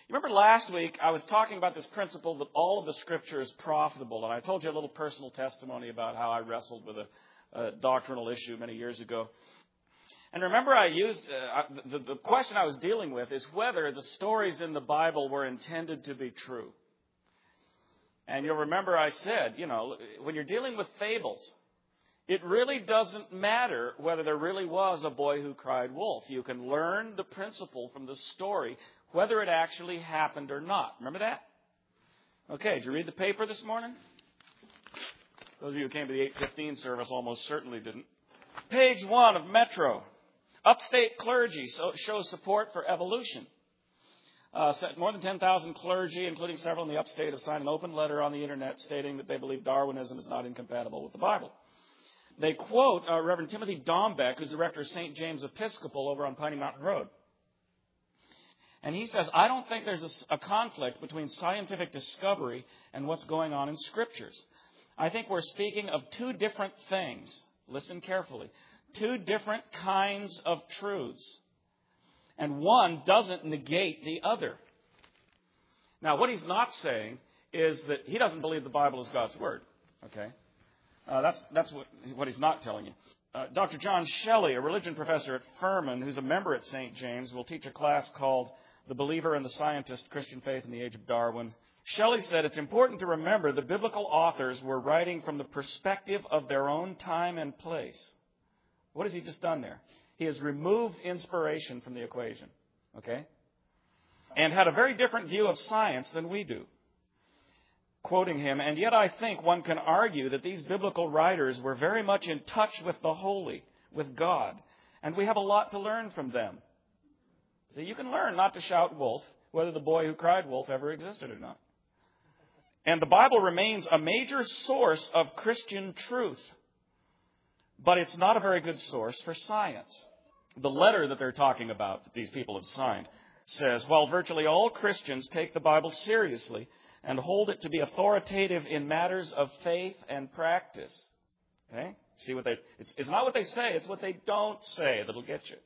You remember last week I was talking about this principle that all of the Scripture is profitable, and I told you a little personal testimony about how I wrestled with a doctrinal issue many years ago. And remember I used, the question I was dealing with is whether the stories in the Bible were intended to be true. And you'll remember I said, when you're dealing with fables, it really doesn't matter whether there really was a boy who cried wolf. You can learn the principle from the story, whether it actually happened or not. Remember that? Okay, did you read the paper this morning? Those of you who came to the 8:15 service almost certainly didn't. Page 1 of Metro. Upstate clergy shows support for evolution. More than 10,000 clergy, including several in the upstate, have signed an open letter on the Internet stating that they believe Darwinism is not incompatible with the Bible. They quote Reverend Timothy Dombeck, who's director of St. James Episcopal over on Piney Mountain Road. And he says, I don't think there's a conflict between scientific discovery and what's going on in Scriptures. I think we're speaking of two different things. Listen carefully. Two different kinds of truths. And one doesn't negate the other. Now, what he's not saying is that he doesn't believe the Bible is God's Word. Okay? That's what he's not telling you. Dr. John Shelley, a religion professor at Furman, who's a member at St. James, will teach a class called The Believer and the Scientist, Christian Faith in the Age of Darwin. Shelley said, it's important to remember the biblical authors were writing from the perspective of their own time and place. What has he just done there? He has removed inspiration from the equation, okay? And had a very different view of science than we do. Quoting him, and yet I think one can argue that these biblical writers were very much in touch with the holy, with God, and we have a lot to learn from them. See, you can learn not to shout wolf, whether the boy who cried wolf ever existed or not. And the Bible remains a major source of Christian truth. But it's not a very good source for science. The letter that they're talking about, that these people have signed, says, while virtually all Christians take the Bible seriously and hold it to be authoritative in matters of faith and practice. Okay? See what it's not what they say, it's what they don't say that'll get you.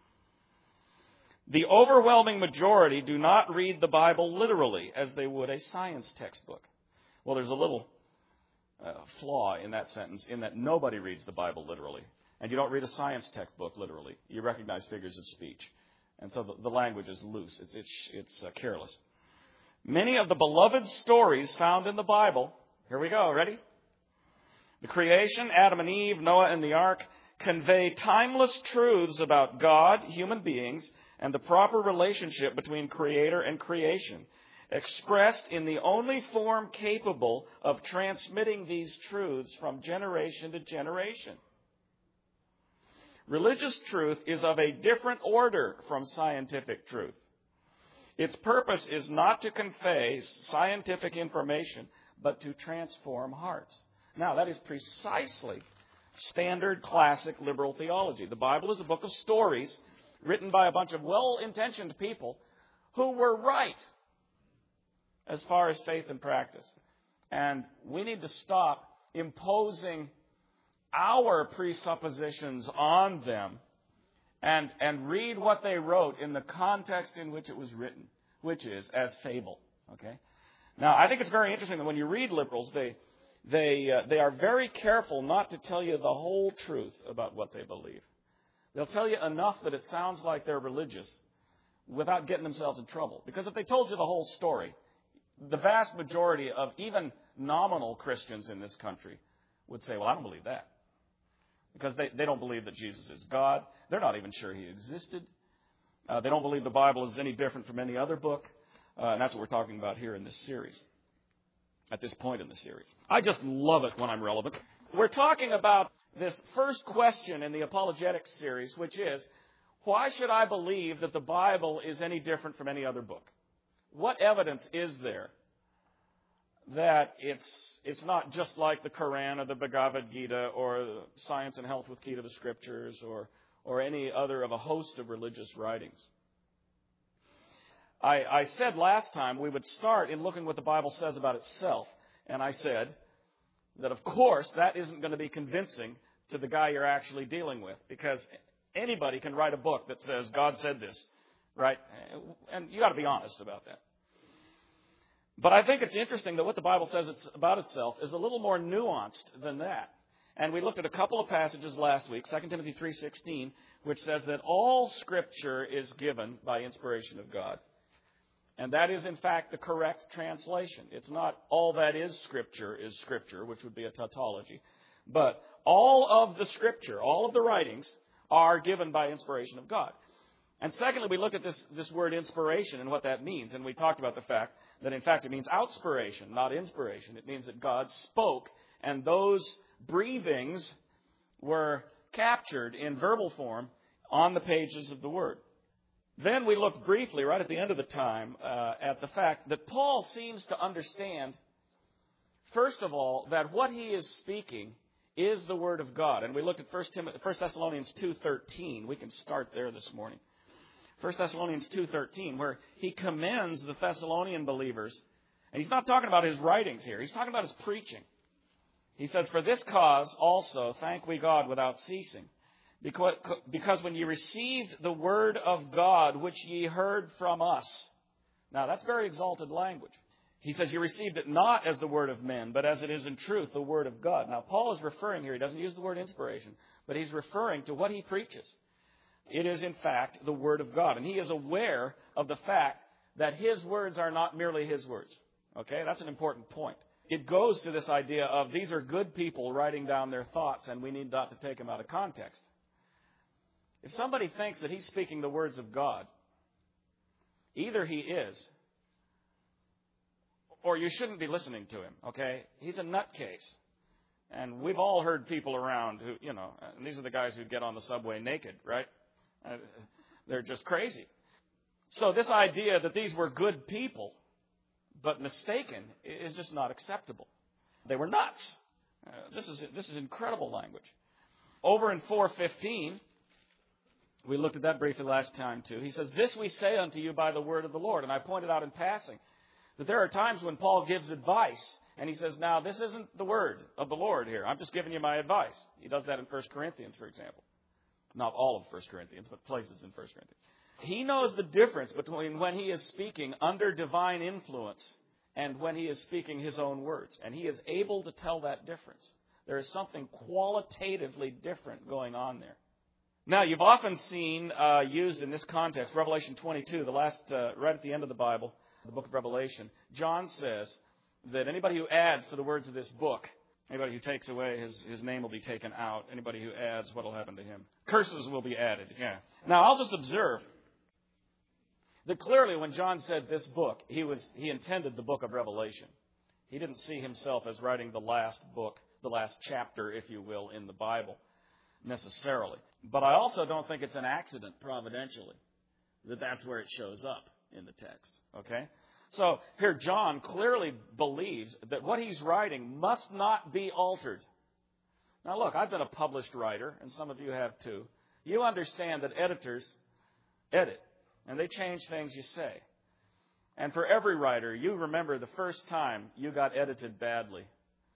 The overwhelming majority do not read the Bible literally as they would a science textbook. Well, there's a little flaw in that sentence, in that nobody reads the Bible literally. And you don't read a science textbook literally. You recognize figures of speech. And so the language is loose. It's careless. Many of the beloved stories found in the Bible, here we go, ready? The creation, Adam and Eve, Noah and the ark, convey timeless truths about God, human beings, and the proper relationship between Creator and creation, expressed in the only form capable of transmitting these truths from generation to generation. Religious truth is of a different order from scientific truth. Its purpose is not to convey scientific information, but to transform hearts. Now, that is precisely standard classic liberal theology. The Bible is a book of stories written by a bunch of well-intentioned people who were right as far as faith and practice. And we need to stop imposing our presuppositions on them and read what they wrote in the context in which it was written, which is as fable. Okay? Now, I think it's very interesting that when you read liberals, they are very careful not to tell you the whole truth about what they believe. They'll tell you enough that it sounds like they're religious without getting themselves in trouble. Because if they told you the whole story, the vast majority of even nominal Christians in this country would say, well, I don't believe that. Because they don't believe that Jesus is God. They're not even sure he existed. They don't believe the Bible is any different from any other book. And that's what we're talking about here in this series, at this point in the series. I just love it when I'm relevant. We're talking about this first question in the apologetics series, which is, why should I believe that the Bible is any different from any other book? What evidence is there that it's not just like the Quran or the Bhagavad Gita or Science and Health with Key to the Scriptures or any other of a host of religious writings? I said last time we would start in looking what the Bible says about itself. And I said that, of course, that isn't going to be convincing to the guy you're actually dealing with, because anybody can write a book that says God said this, right? And you got to be honest about that. But I think it's interesting that what the Bible says about itself is a little more nuanced than that. And we looked at a couple of passages last week, 2 Timothy 3:16, which says that all Scripture is given by inspiration of God. And that is, in fact, the correct translation. It's not all that is Scripture, which would be a tautology. But all of the Scripture, all of the writings, are given by inspiration of God. And secondly, we looked at this word inspiration and what that means. And we talked about the fact that, in fact, it means outspiration, not inspiration. It means that God spoke, and those breathings were captured in verbal form on the pages of the Word. Then we looked briefly, right at the end of the time, at the fact that Paul seems to understand, first of all, that what he is speaking is the Word of God. And we looked at 1 Thessalonians 2:13. We can start there this morning. 1 Thessalonians 2:13, where he commends the Thessalonian believers. And he's not talking about his writings here. He's talking about his preaching. He says, "For this cause also thank we God without ceasing, because when ye received the word of God, which ye heard from us." Now, that's very exalted language. He says, "You received it not as the word of men, but as it is in truth the word of God." Now, Paul is referring here, he doesn't use the word inspiration, but he's referring to what he preaches. It is, in fact, the word of God. And he is aware of the fact that his words are not merely his words. Okay, that's an important point. It goes to this idea of these are good people writing down their thoughts, and we need not to take them out of context. If somebody thinks that he's speaking the words of God, either he is, or you shouldn't be listening to him, okay? He's a nutcase. And we've all heard people around who, and these are the guys who get on the subway naked, right? They're just crazy. So this idea that these were good people, but mistaken, is just not acceptable. They were nuts. This is incredible language. Over in 4:15, we looked at that briefly last time too. He says, "This we say unto you by the word of the Lord." And I pointed out in passing that there are times when Paul gives advice, and he says, "Now, this isn't the word of the Lord here. I'm just giving you my advice." He does that in 1 Corinthians, for example. Not all of 1 Corinthians, but places in 1 Corinthians. He knows the difference between when he is speaking under divine influence and when he is speaking his own words. And he is able to tell that difference. There is something qualitatively different going on there. Now, you've often seen used in this context, Revelation 22, the last, right at the end of the Bible, the book of Revelation, John says that anybody who adds to the words of this book, anybody who takes away, his name will be taken out. Anybody who adds, what will happen to him? Curses will be added. Yeah. Now, I'll just observe that clearly when John said this book, he intended the book of Revelation. He didn't see himself as writing the last book, the last chapter, if you will, in the Bible, necessarily. But I also don't think it's an accident, providentially, that that's where it shows up in the text. Okay? So here John clearly believes that what he's writing must not be altered. Now look, I've been a published writer, and some of you have too. You understand that editors edit, and they change things you say. And for every writer, you remember the first time you got edited badly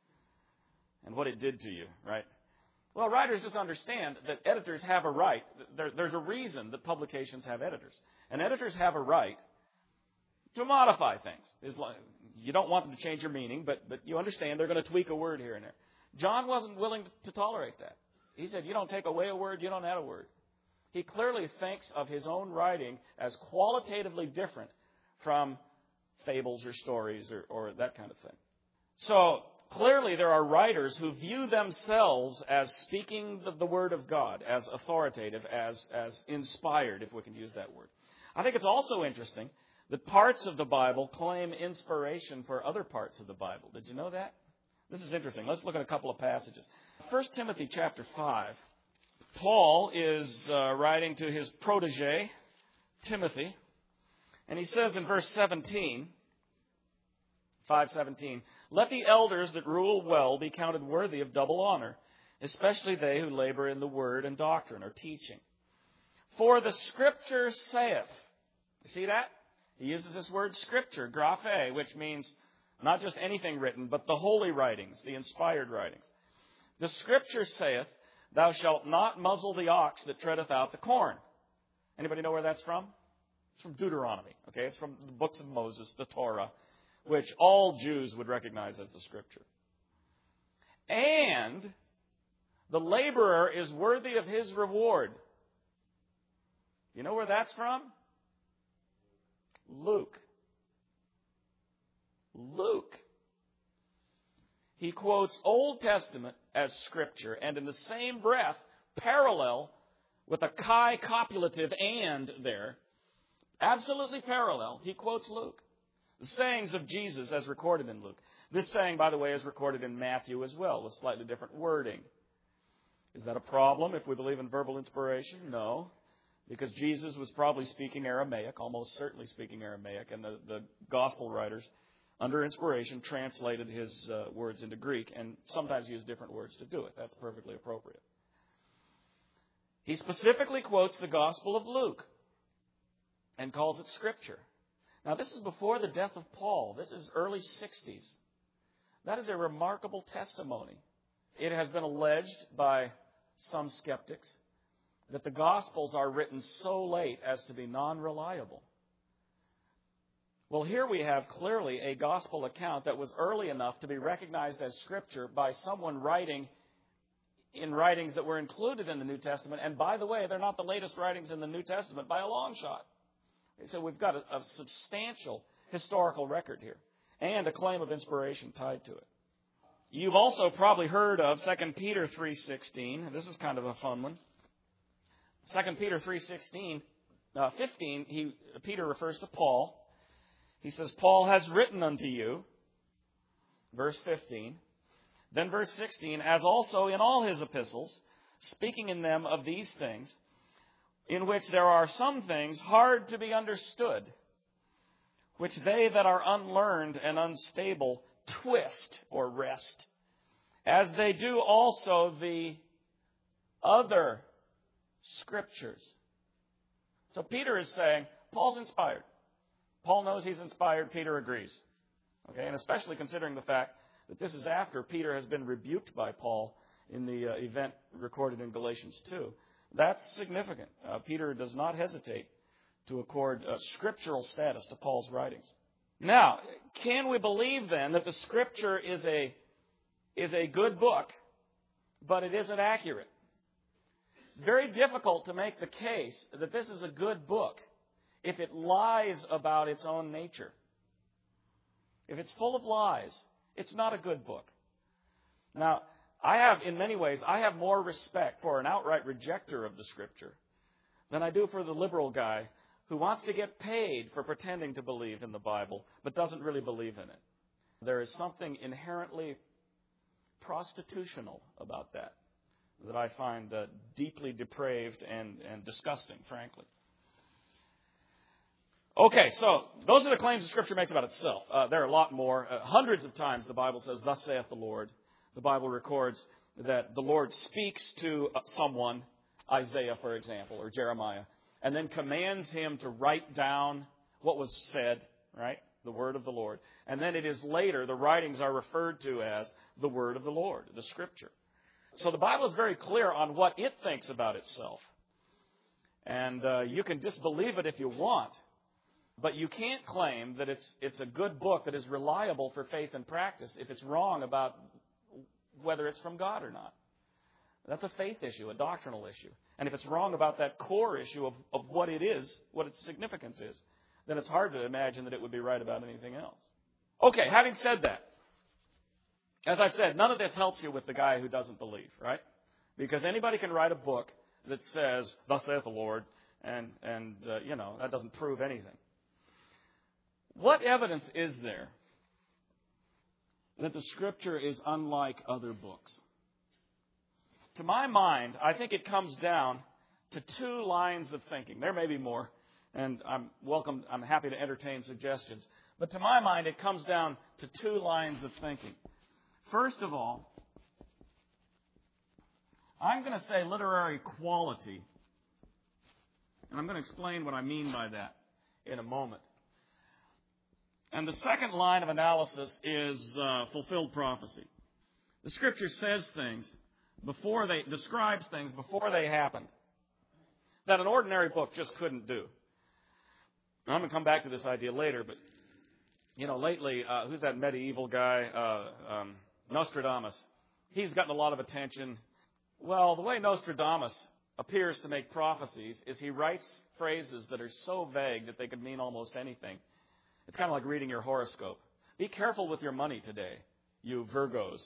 and what it did to you, right? Well, writers just understand that editors have a right. There's a reason that publications have editors. And editors have a right to modify things. You don't want them to change your meaning, but you understand they're going to tweak a word here and there. John wasn't willing to tolerate that. He said, you don't take away a word, you don't add a word. He clearly thinks of his own writing as qualitatively different from fables or stories or that kind of thing. So clearly there are writers who view themselves as speaking the word of God, as authoritative, as inspired, if we can use that word. I think it's also interesting that parts of the Bible claim inspiration for other parts of the Bible. Did you know that? This is interesting. Let's look at a couple of passages. 1 Timothy chapter 5. Paul is writing to his protege, Timothy. And he says in verse 17, 5:17, "Let the elders that rule well be counted worthy of double honor, especially they who labor in the word and doctrine," or teaching. "For the Scripture saith," you see that? He uses this word Scripture, graphe, which means not just anything written, but the holy writings, the inspired writings. "The Scripture saith, Thou shalt not muzzle the ox that treadeth out the corn." Anybody know where that's from? It's from Deuteronomy. Okay, it's from the books of Moses, the Torah, which all Jews would recognize as the Scripture. And the laborer is worthy of his reward. You know where that's from? Luke. Luke. He quotes Old Testament as Scripture, and in the same breath, parallel with a chi copulative and there, absolutely parallel, he quotes Luke. The sayings of Jesus as recorded in Luke. This saying, by the way, is recorded in Matthew as well, with slightly different wording. Is that a problem if we believe in verbal inspiration? No, because Jesus was probably speaking Aramaic, almost certainly speaking Aramaic, and the gospel writers, under inspiration, translated his words into Greek, and sometimes used different words to do it. That's perfectly appropriate. He specifically quotes the Gospel of Luke and calls it Scripture. Now, this is before the death of Paul. This is early 60s. That is a remarkable testimony. It has been alleged by some skeptics that the Gospels are written so late as to be non-reliable. Well, here we have clearly a Gospel account that was early enough to be recognized as Scripture by someone writing in writings that were included in the New Testament. And by the way, they're not the latest writings in the New Testament by a long shot. So we've got a substantial historical record here and a claim of inspiration tied to it. You've also probably heard of 2 Peter 3:16. This is kind of a fun one. 2 Peter 3:16, 15, Peter refers to Paul. He says, Paul has written unto you, verse 15. Then verse 16, as also in all his epistles, speaking in them of these things, in which there are some things hard to be understood, which they that are unlearned and unstable twist or wrest, as they do also the other Scriptures. So Peter is saying, Paul's inspired. Paul knows he's inspired. Peter agrees. Okay, and especially considering the fact that this is after Peter has been rebuked by Paul in the event recorded in Galatians 2. That's significant. Peter does not hesitate to accord scriptural status to Paul's writings. Now, can we believe then that the Scripture is a good book, but it isn't accurate? Very difficult to make the case that this is a good book if it lies about its own nature. If it's full of lies, it's not a good book. Now, in many ways, I have more respect for an outright rejecter of the Scripture than I do for the liberal guy who wants to get paid for pretending to believe in the Bible, but doesn't really believe in it. There is something inherently prostitutional about that I find deeply depraved and disgusting, frankly. Okay, so those are the claims the Scripture makes about itself. There are a lot more. Hundreds of times the Bible says, thus saith the Lord. The Bible records that the Lord speaks to someone, Isaiah, for example, or Jeremiah, and then commands him to write down what was said, right? The word of the Lord. And then it is later, the writings are referred to as the word of the Lord, the Scripture. So the Bible is very clear on what it thinks about itself. And you can disbelieve it if you want. But you can't claim that it's a good book that is reliable for faith and practice if it's wrong about whether it's from God or not. That's a faith issue, a doctrinal issue. And if it's wrong about that core issue of what it is, what its significance is, then it's hard to imagine that it would be right about anything else. Okay, having said that, as I've said, none of this helps you with the guy who doesn't believe, right? Because anybody can write a book that says, thus saith the Lord, and that doesn't prove anything. What evidence is there that the Scripture is unlike other books? To my mind, I think it comes down to two lines of thinking. There may be more, and I'm happy to entertain suggestions. But to my mind, it comes down to two lines of thinking. First of all, I'm going to say literary quality, and I'm going to explain what I mean by that in a moment. And the second line of analysis is fulfilled prophecy. The Scripture says things describes things before they happened that an ordinary book just couldn't do. I'm going to come back to this idea later, but, lately, who's that medieval guy? Nostradamus. He's gotten a lot of attention. Well, the way Nostradamus appears to make prophecies is he writes phrases that are so vague that they could mean almost anything. It's kind of like reading your horoscope. Be careful with your money today, you Virgos.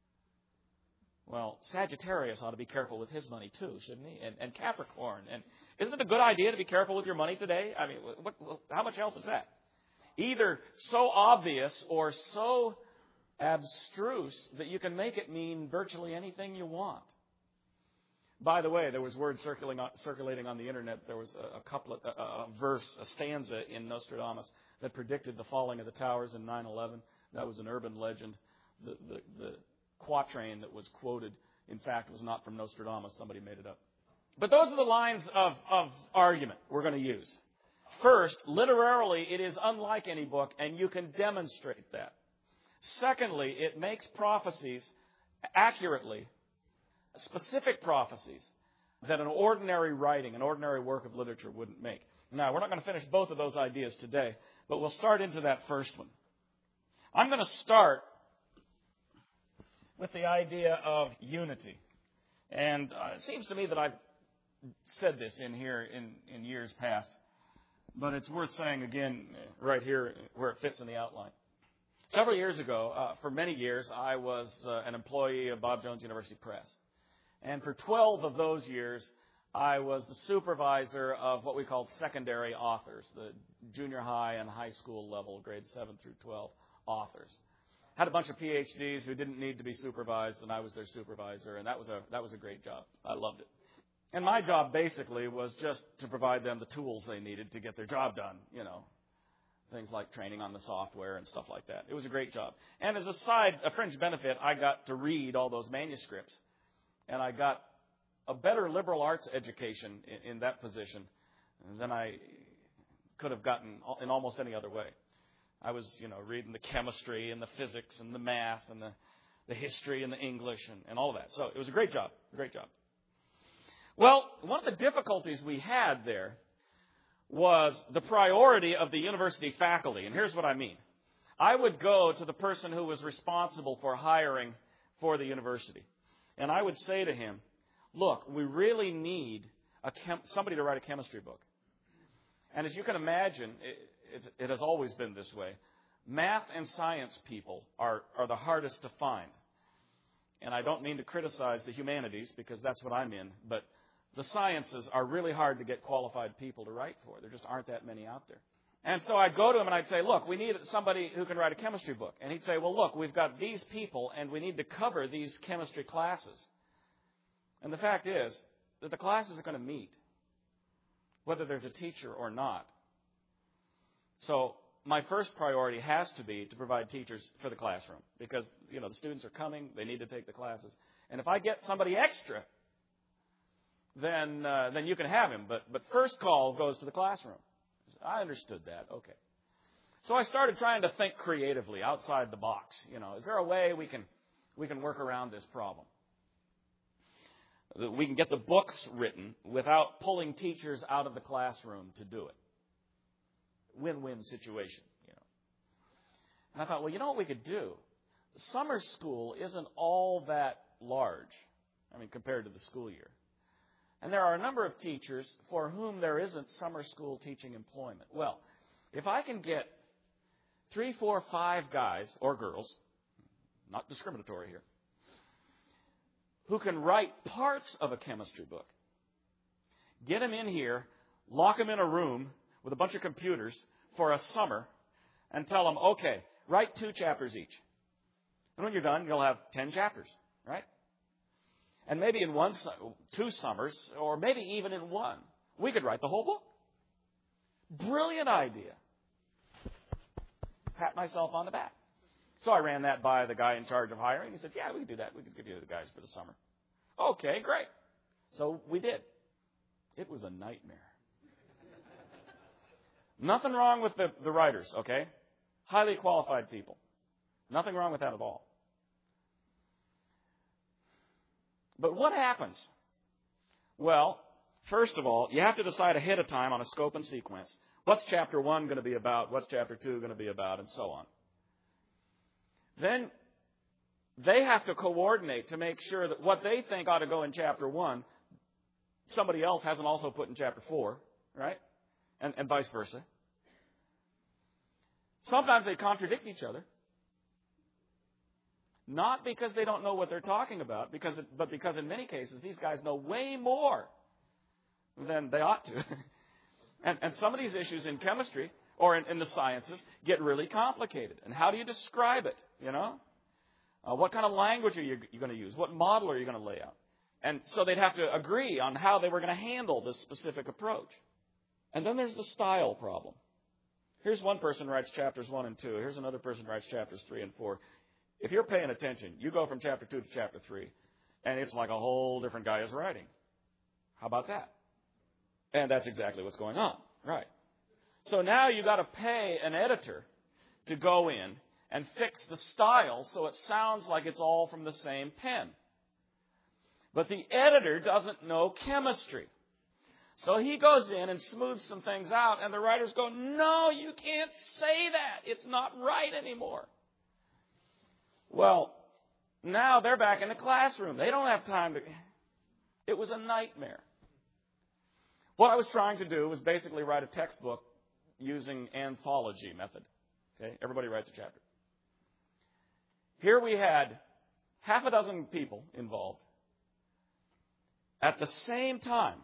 Well, Sagittarius ought to be careful with his money too, shouldn't he? And Capricorn. And isn't it a good idea to be careful with your money today? I mean, how much help is that? Either so obvious or so abstruse that you can make it mean virtually anything you want. By the way, there was word circulating on the internet. There was a verse, a stanza in Nostradamus that predicted the falling of the towers in 9/11. That was an urban legend. The quatrain that was quoted, in fact, was not from Nostradamus. Somebody made it up. But those are the lines of argument we're going to use. First, literarily, it is unlike any book, and you can demonstrate that. Secondly, it makes prophecies accurately, specific prophecies that an ordinary writing, an ordinary work of literature wouldn't make. Now, we're not going to finish both of those ideas today, but we'll start into that first one. I'm going to start with the idea of unity. And it seems to me that I've said this in here in years past, but it's worth saying again right here where it fits in the outline. Several years ago, for many years, I was an employee of Bob Jones University Press. And for 12 of those years, I was the supervisor of what we called secondary authors, the junior high and high school level, grades 7 through 12 authors. Had a bunch of PhDs who didn't need to be supervised, and I was their supervisor, and that was a great job. I loved it. And my job basically was just to provide them the tools they needed to get their job done, things like training on the software and stuff like that. It was a great job. And as a fringe benefit, I got to read all those manuscripts. And I got a better liberal arts education in that position than I could have gotten in almost any other way. I was, reading the chemistry and the physics and the math and the history and the English and all of that. So it was a great job, Well, one of the difficulties we had there was the priority of the university faculty. And here's what I mean. I would go to the person who was responsible for hiring for the university. And I would say to him, look, we really need somebody to write a chemistry book. And as you can imagine, it has always been this way. Math and science people are the hardest to find. And I don't mean to criticize the humanities, because that's what I'm in, but the sciences are really hard to get qualified people to write for. There just aren't that many out there. And so I'd go to him and I'd say, look, we need somebody who can write a chemistry book. And he'd say, well, look, we've got these people and we need to cover these chemistry classes. And the fact is that the classes are going to meet, whether there's a teacher or not. So my first priority has to be to provide teachers for the classroom because, the students are coming. They need to take the classes. And if I get somebody extra, then you can have him. But first call goes to the classroom. I understood that. Okay. So I started trying to think creatively outside the box. Is there a way we can work around this problem? We can get the books written without pulling teachers out of the classroom to do it. Win-win situation. And I thought, well, what we could do? The summer school isn't all that large, compared to the school year. And there are a number of teachers for whom there isn't summer school teaching employment. Well, if I can get 3, 4, 5 guys or girls, not discriminatory here, who can write parts of a chemistry book, get them in here, lock them in a room with a bunch of computers for a summer, and tell them, okay, write 2 chapters each. And when you're done, you'll have 10 chapters, right? And maybe in 2 summers, or maybe even in 1, we could write the whole book. Brilliant idea. Pat myself on the back. So I ran that by the guy in charge of hiring. He said, yeah, we could do that. We could give you the guys for the summer. Okay, great. So we did. It was a nightmare. Nothing wrong with the writers, okay? Highly qualified people. Nothing wrong with that at all. But what happens? Well, first of all, you have to decide ahead of time on a scope and sequence What's chapter 1 going to be about? What's chapter 2 going to be about? And so on. Then they have to coordinate to make sure that what they think ought to go in chapter 1, somebody else hasn't also put in chapter 4, right? And vice versa. Sometimes they contradict each other. Not because they don't know what they're talking about, but because in many cases these guys know way more than they ought to. and some of these issues in chemistry or in the sciences get really complicated. And how do you describe it, you know? What kind of language are you going to use? What model are you going to lay out? And so they'd have to agree on how they were going to handle this specific approach. And then there's the style problem. Here's one person writes chapters 1 and 2. Here's another person writes chapters 3 and 4. If you're paying attention, you go from chapter 2 to chapter 3, and it's like a whole different guy is writing. How about that? And that's exactly what's going on, right? So now you've got to pay an editor to go in and fix the style so it sounds like it's all from the same pen. But the editor doesn't know chemistry. So he goes in and smooths some things out, and the writers go, no, you can't say that. It's not right anymore. Well, now they're back in the classroom. They don't have time to... It was a nightmare. What I was trying to do was basically write a textbook using anthology method. Okay, everybody writes a chapter. Here we had half a dozen people involved at the same time,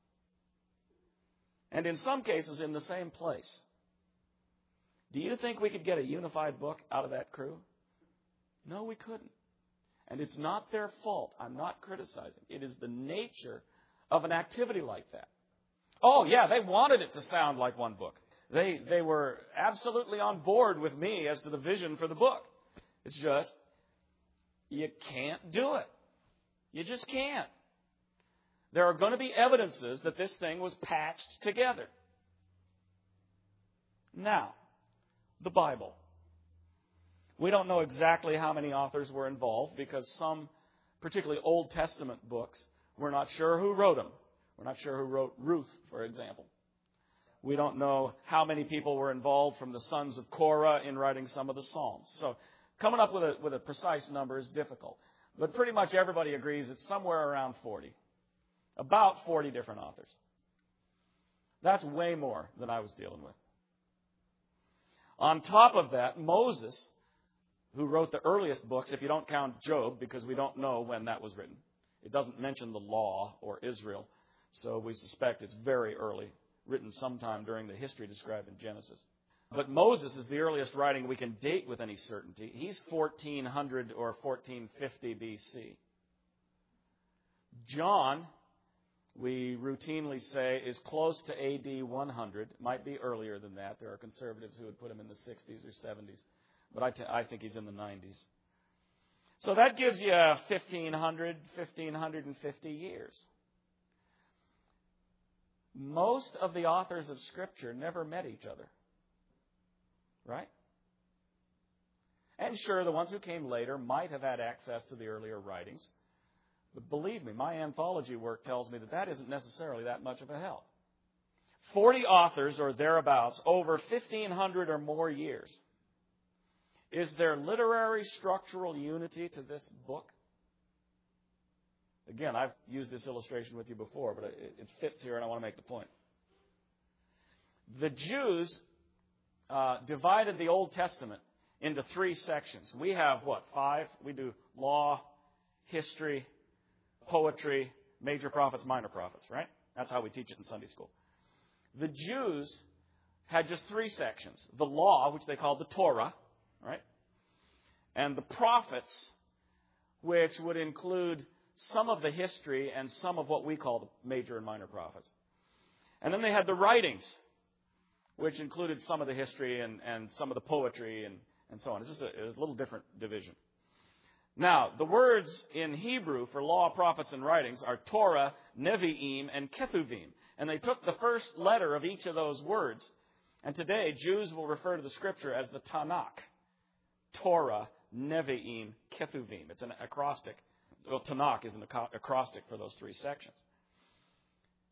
and in some cases in the same place. Do you think we could get a unified book out of that crew? No, we couldn't. And it's not their fault. I'm not criticizing. It is the nature of an activity like that. Oh, yeah, they wanted it to sound like one book. They were absolutely on board with me as to the vision for the book. It's just, you can't do it. You just can't. There are going to be evidences that this thing was patched together. Now, the Bible. We don't know exactly how many authors were involved because some, particularly Old Testament books, we're not sure who wrote them. We're not sure who wrote Ruth, for example. We don't know how many people were involved from the sons of Korah in writing some of the Psalms. So coming up with a precise number is difficult. But pretty much everybody agrees it's somewhere around 40. About 40 different authors. That's way more than I was dealing with. On top of that, Moses, who wrote the earliest books, if you don't count Job, because we don't know when that was written. It doesn't mention the law or Israel, so we suspect it's very early, written sometime during the history described in Genesis. But Moses is the earliest writing we can date with any certainty. He's 1400 or 1450 B.C. John, we routinely say, is close to A.D. 100. Might be earlier than that. There are conservatives who would put him in the 60s or 70s. But I think he's in the 90s. So that gives you 1,550 years. Most of the authors of Scripture never met each other. Right? And sure, the ones who came later might have had access to the earlier writings. But believe me, my anthology work tells me that isn't necessarily that much of a help. 40 authors or thereabouts over 1,500 or more years. Is there literary structural unity to this book? Again, I've used this illustration with you before, but it fits here and I want to make the point. The Jews divided the Old Testament into 3 sections. We have, 5? We do law, history, poetry, major prophets, minor prophets, right? That's how we teach it in Sunday school. The Jews had just 3 sections. The law, which they called the Torah, right? And the prophets, which would include some of the history and some of what we call the major and minor prophets. And then they had the writings, which included some of the history and some of the poetry and so on. It was a little different division. Now, the words in Hebrew for law, prophets, and writings are Torah, Nevi'im, and Ketuvim. And they took the first letter of each of those words. And today, Jews will refer to the Scripture as the Tanakh. Torah, Nevi'im, Ketuvim. It's an acrostic. Well, Tanakh is an acrostic for those 3 sections.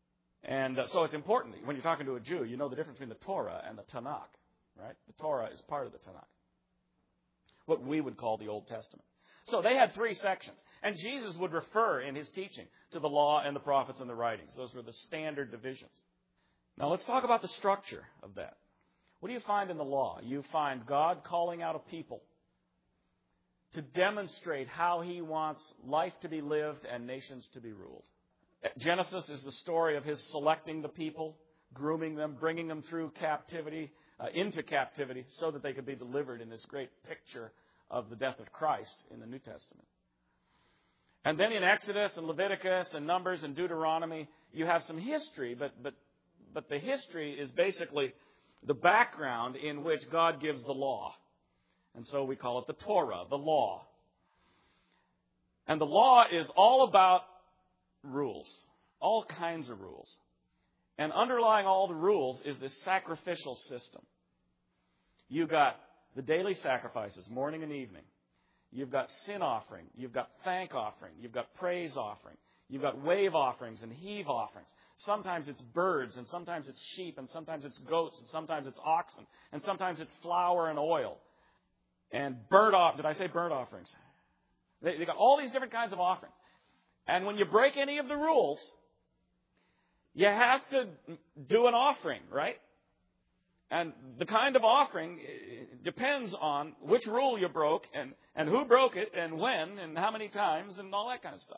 And so it's important that when you're talking to a Jew, you know the difference between the Torah and the Tanakh, right? The Torah is part of the Tanakh, what we would call the Old Testament. So they had 3 sections. And Jesus would refer in his teaching to the law and the prophets and the writings. Those were the standard divisions. Now let's talk about the structure of that. What do you find in the law? You find God calling out a people to demonstrate how he wants life to be lived and nations to be ruled. Genesis is the story of his selecting the people, grooming them, bringing them through captivity, into captivity, so that they could be delivered in this great picture of the death of Christ in the New Testament. And then in Exodus and Leviticus and Numbers and Deuteronomy, you have some history, but the history is basically the background in which God gives the law. And so we call it the Torah, the law. And the law is all about rules, all kinds of rules. And underlying all the rules is this sacrificial system. You've got the daily sacrifices, morning and evening. You've got sin offering. You've got thank offering. You've got praise offering. You've got wave offerings and heave offerings. Sometimes it's birds, and sometimes it's sheep, and sometimes it's goats, and sometimes it's oxen, and sometimes it's flour and oil. And did I say burnt offerings? They got all these different kinds of offerings. And when you break any of the rules, you have to do an offering, right? And the kind of offering depends on which rule you broke and who broke it and when and how many times and all that kind of stuff.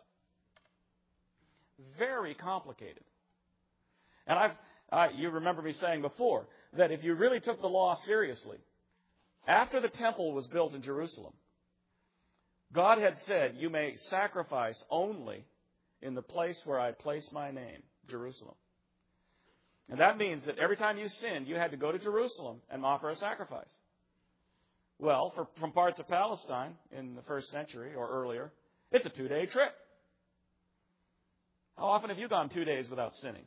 Very complicated. And you remember me saying before that if you really took the law seriously, after the temple was built in Jerusalem, God had said, you may sacrifice only in the place where I place my name, Jerusalem. And that means that every time you sinned, you had to go to Jerusalem and offer a sacrifice. Well, from parts of Palestine in the 1st century or earlier, it's a 2-day trip. How often have you gone 2 days without sinning?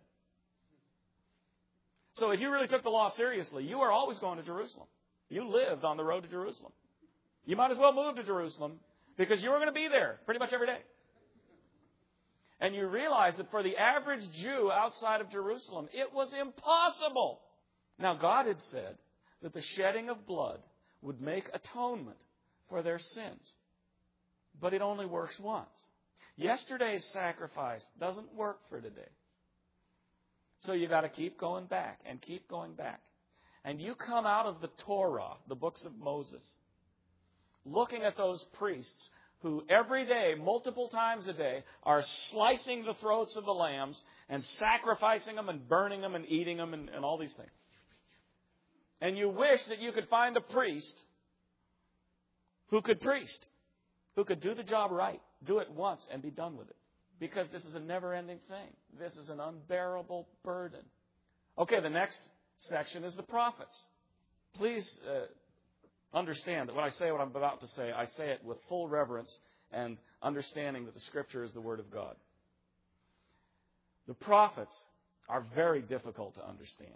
So if you really took the law seriously, you were always going to Jerusalem. You lived on the road to Jerusalem. You might as well move to Jerusalem because you were going to be there pretty much every day. And you realize that for the average Jew outside of Jerusalem, it was impossible. Now, God had said that the shedding of blood would make atonement for their sins. But it only works once. Yesterday's sacrifice doesn't work for today. So you've got to keep going back and keep going back. And you come out of the Torah, the books of Moses, looking at those priests who every day, multiple times a day, are slicing the throats of the lambs and sacrificing them and burning them and eating them and all these things. And you wish that you could find a priest who could do the job right, do it once and be done with it. Because this is a never-ending thing. This is an unbearable burden. Okay, the next section is the prophets. Please understand that when I say what I'm about to say, I say it with full reverence and understanding that the Scripture is the Word of God. The prophets are very difficult to understand.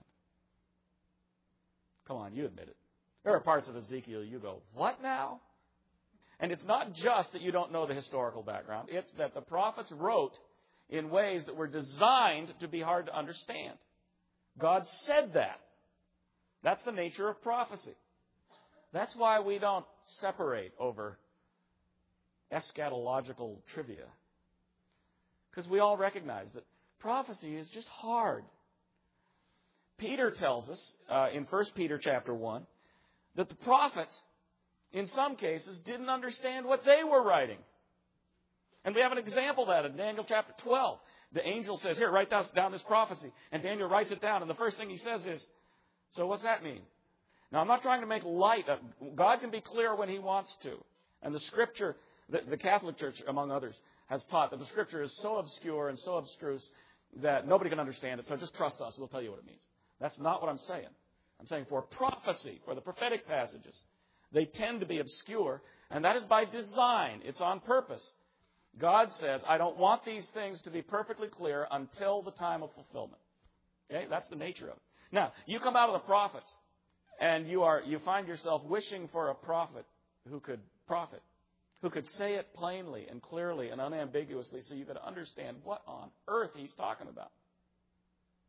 Come on, you admit it. There are parts of Ezekiel you go, what now? And it's not just that you don't know the historical background. It's that the prophets wrote in ways that were designed to be hard to understand. God said that. That's the nature of prophecy. That's why we don't separate over eschatological trivia. Because we all recognize that prophecy is just hard. Peter tells us in 1 Peter chapter 1 that the prophets, in some cases, didn't understand what they were writing. And we have an example of that in Daniel chapter 12. The angel says, here, write down this prophecy. And Daniel writes it down. And the first thing he says is, so what's that mean? Now, I'm not trying to make light of God can be clear when he wants to. And the Scripture, the Catholic Church, among others, has taught that the Scripture is so obscure and so abstruse that nobody can understand it. So just trust us. We'll tell you what it means. That's not what I'm saying. I'm saying for prophecy, for the prophetic passages, they tend to be obscure, and that is by design. It's on purpose. God says, I don't want these things to be perfectly clear until the time of fulfillment. Okay? That's the nature of it. Now, you come out of the prophets, and you find yourself wishing for a prophet who could say it plainly and clearly and unambiguously so you could understand what on earth he's talking about.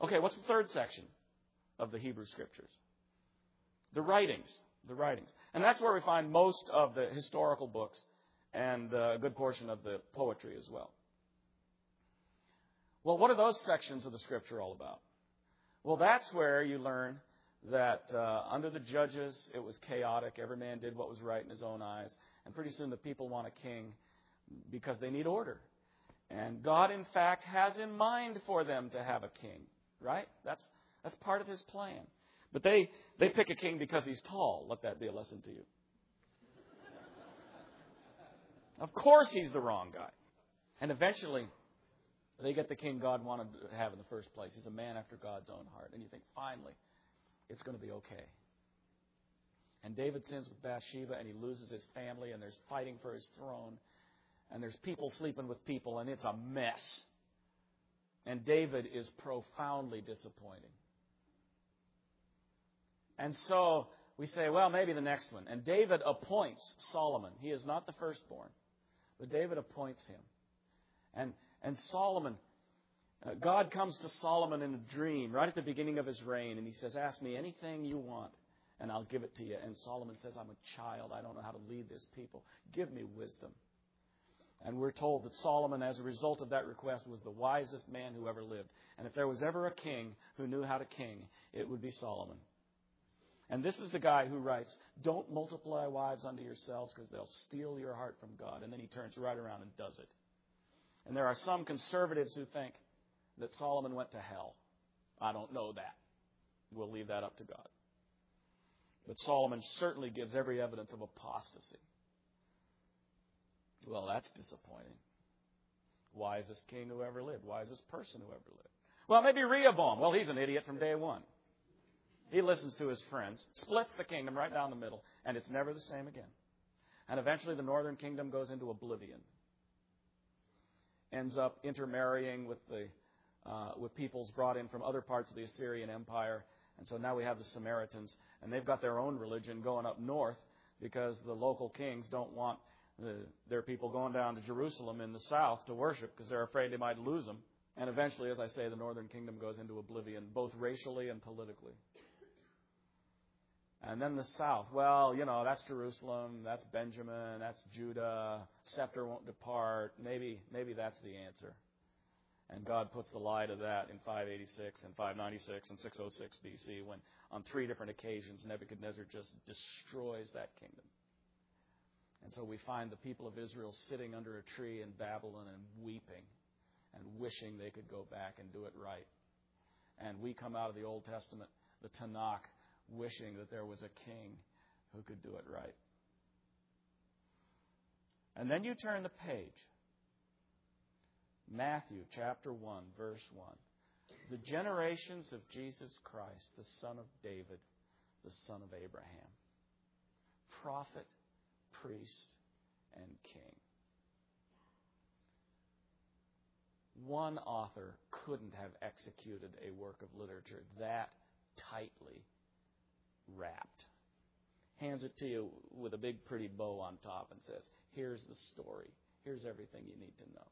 Okay, what's the third section of the Hebrew Scriptures? The writings. The writings. And that's where we find most of the historical books and a good portion of the poetry as well. Well, what are those sections of the Scripture all about? Well, that's where you learn that under the judges, it was chaotic. Every man did what was right in his own eyes. And pretty soon the people want a king because they need order. And God, in fact, has in mind for them to have a king, right? That's part of His plan. But they pick a king because he's tall. Let that be a lesson to you. Of course he's the wrong guy. And eventually, they get the king God wanted to have in the first place. He's a man after God's own heart. And you think, finally, it's going to be okay. And David sins with Bathsheba, and he loses his family, and there's fighting for his throne. And there's people sleeping with people, and it's a mess. And David is profoundly disappointing. And so we say, well, maybe the next one. And David appoints Solomon. He is not the firstborn, but David appoints him. And Solomon, God comes to Solomon in a dream right at the beginning of his reign, and he says, ask me anything you want, and I'll give it to you. And Solomon says, I'm a child. I don't know how to lead this people. Give me wisdom. And we're told that Solomon, as a result of that request, was the wisest man who ever lived. And if there was ever a king who knew how to king, it would be Solomon. And this is the guy who writes, don't multiply wives unto yourselves because they'll steal your heart from God. And then he turns right around and does it. And there are some conservatives who think that Solomon went to hell. I don't know that. We'll leave that up to God. But Solomon certainly gives every evidence of apostasy. Well, that's disappointing. Wisest king who ever lived. Wisest person who ever lived. Well, maybe Rehoboam. Well, he's an idiot from day one. He listens to his friends, splits the kingdom right down the middle, and it's never the same again. And eventually the northern kingdom goes into oblivion. Ends up intermarrying with peoples brought in from other parts of the Assyrian Empire. And so now we have the Samaritans, and they've got their own religion going up north because the local kings don't want their people going down to Jerusalem in the south to worship because they're afraid they might lose them. And eventually, as I say, the northern kingdom goes into oblivion, both racially and politically. And then the south, well, that's Jerusalem, that's Benjamin, that's Judah, scepter won't depart. Maybe that's the answer. And God puts the lie to that in 586 and 596 and 606 BC when on 3 different occasions Nebuchadnezzar just destroys that kingdom. And so we find the people of Israel sitting under a tree in Babylon and weeping and wishing they could go back and do it right. And we come out of the Old Testament, the Tanakh, wishing that there was a king who could do it right. And then you turn the page. Matthew chapter 1, verse 1. The generations of Jesus Christ, the son of David, the son of Abraham. Prophet, priest, and king. One author couldn't have executed a work of literature that tightly wrapped. Hands it to you with a big pretty bow on top and says, here's the story. Here's everything you need to know.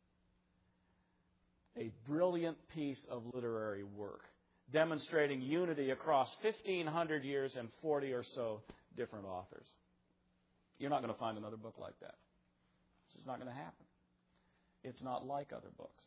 A brilliant piece of literary work demonstrating unity across 1,500 years and 40 or so different authors. You're not going to find another book like that. It's just not going to happen. It's not like other books.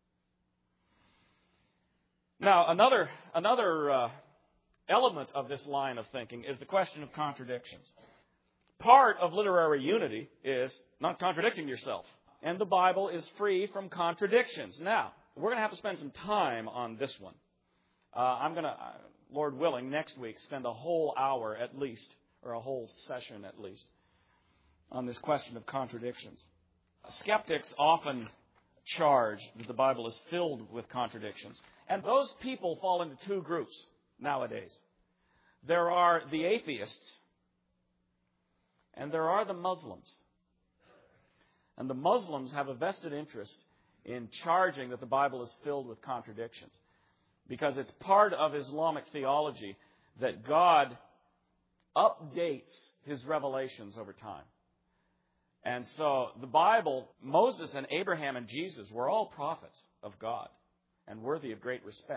Now, another element of this line of thinking is the question of contradictions. Part of literary unity is not contradicting yourself. And the Bible is free from contradictions. Now, we're going to have to spend some time on this one. I'm going to, Lord willing, next week spend a whole hour at least, or a whole session at least, on this question of contradictions. Skeptics often charge that the Bible is filled with contradictions. And those people fall into 2 groups nowadays. There are the atheists, and there are the Muslims. And the Muslims have a vested interest in charging that the Bible is filled with contradictions because it's part of Islamic theology that God updates His revelations over time. And so the Bible, Moses and Abraham and Jesus were all prophets of God and worthy of great respect.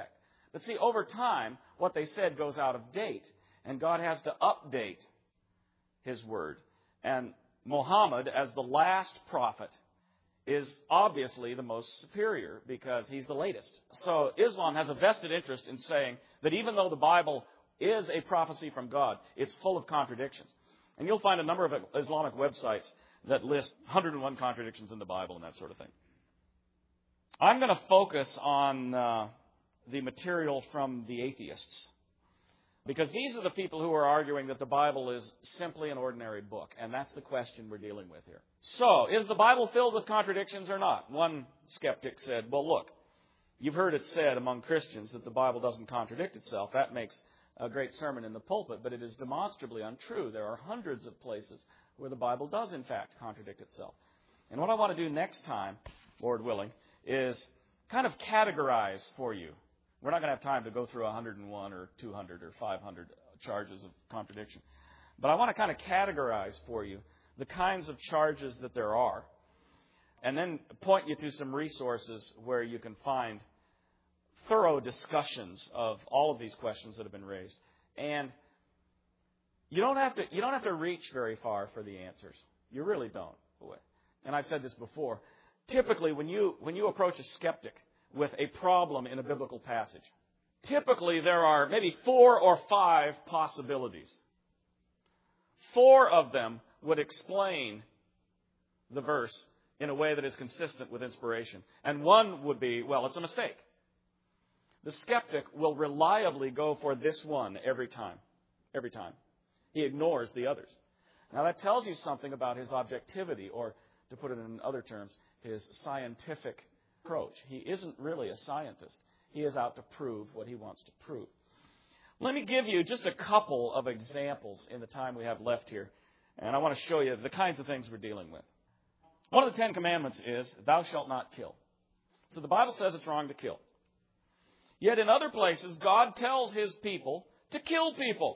But see, over time, what they said goes out of date, and God has to update His Word. And Muhammad, as the last prophet, is obviously the most superior because he's the latest. So Islam has a vested interest in saying that even though the Bible is a prophecy from God, it's full of contradictions. And you'll find a number of Islamic websites that list 101 contradictions in the Bible and that sort of thing. I'm going to focus on the material from the atheists, because these are the people who are arguing that the Bible is simply an ordinary book, and that's the question we're dealing with here. So, is the Bible filled with contradictions or not? One skeptic said, well, look, you've heard it said among Christians that the Bible doesn't contradict itself. That makes a great sermon in the pulpit, but it is demonstrably untrue. There are hundreds of places where the Bible does, in fact, contradict itself. And what I want to do next time, Lord willing, is kind of categorize for you. We're not going to have time to go through 101 or 200 or 500 charges of contradiction. But I want to kind of categorize for you the kinds of charges that there are, and then point you to some resources where you can find thorough discussions of all of these questions that have been raised. And you don't have to reach very far for the answers. You really don't. And I've said this before. Typically, when you approach a skeptic with a problem in a biblical passage, typically there are maybe 4 or 5 possibilities. 4 of them would explain the verse in a way that is consistent with inspiration. And one would be, well, it's a mistake. The skeptic will reliably go for this one every time. Every time. He ignores the others. Now that tells you something about his objectivity, or to put it in other terms, his scientific approach. He isn't really a scientist. He is out to prove what he wants to prove. Let me give you just a couple of examples in the time we have left here. And I want to show you the kinds of things we're dealing with. One of the 10 Commandments is, thou shalt not kill. So the Bible says it's wrong to kill. Yet in other places, God tells His people to kill people.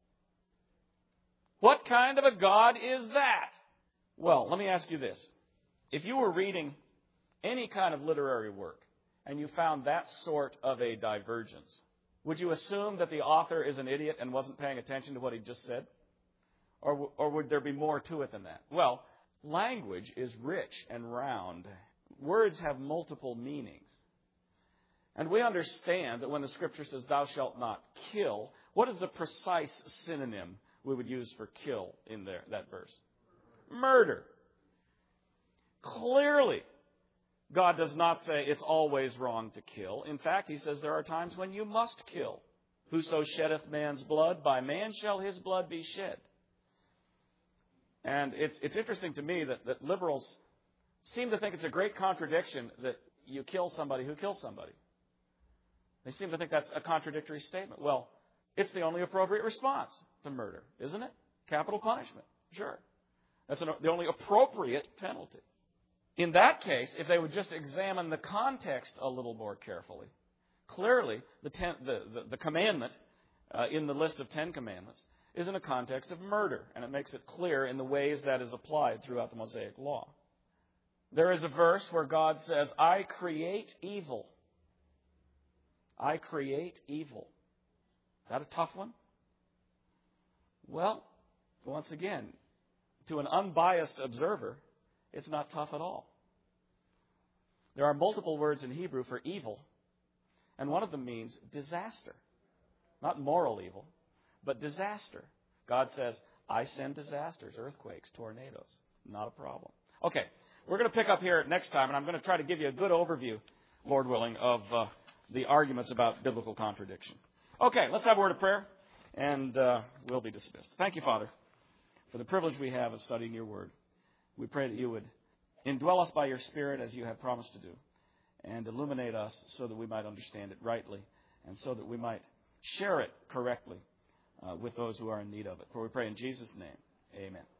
What kind of a God is that? Well, let me ask you this. If you were reading any kind of literary work and you found that sort of a divergence, would you assume that the author is an idiot and wasn't paying attention to what he just said? Or would there be more to it than that? Well, language is rich and round. Words have multiple meanings. And we understand that when the Scripture says, thou shalt not kill, what is the precise synonym we would use for kill in that verse? Murder. Clearly, God does not say it's always wrong to kill. In fact, He says there are times when you must kill. Whoso sheddeth man's blood, by man shall his blood be shed. And it's interesting to me that liberals seem to think it's a great contradiction that you kill somebody who kills somebody. They seem to think that's a contradictory statement. Well, it's the only appropriate response to murder, isn't it? Capital punishment. Sure. That's the only appropriate penalty. In that case, if they would just examine the context a little more carefully, clearly the commandment in the list of 10 commandments is in a context of murder, and it makes it clear in the ways that is applied throughout the Mosaic Law. There is a verse where God says, I create evil. I create evil. Is that a tough one? Well, once again, to an unbiased observer, it's not tough at all. There are multiple words in Hebrew for evil, and one of them means disaster. Not moral evil, but disaster. God says, I send disasters, earthquakes, tornadoes. Not a problem. Okay, we're going to pick up here next time, and I'm going to try to give you a good overview, Lord willing, of the arguments about biblical contradiction. Okay, let's have a word of prayer, and we'll be dismissed. Thank you, Father, for the privilege we have of studying your word. We pray that you would indwell us by your Spirit as you have promised to do, and illuminate us so that we might understand it rightly, and so that we might share it correctly with those who are in need of it. For we pray in Jesus' name, amen.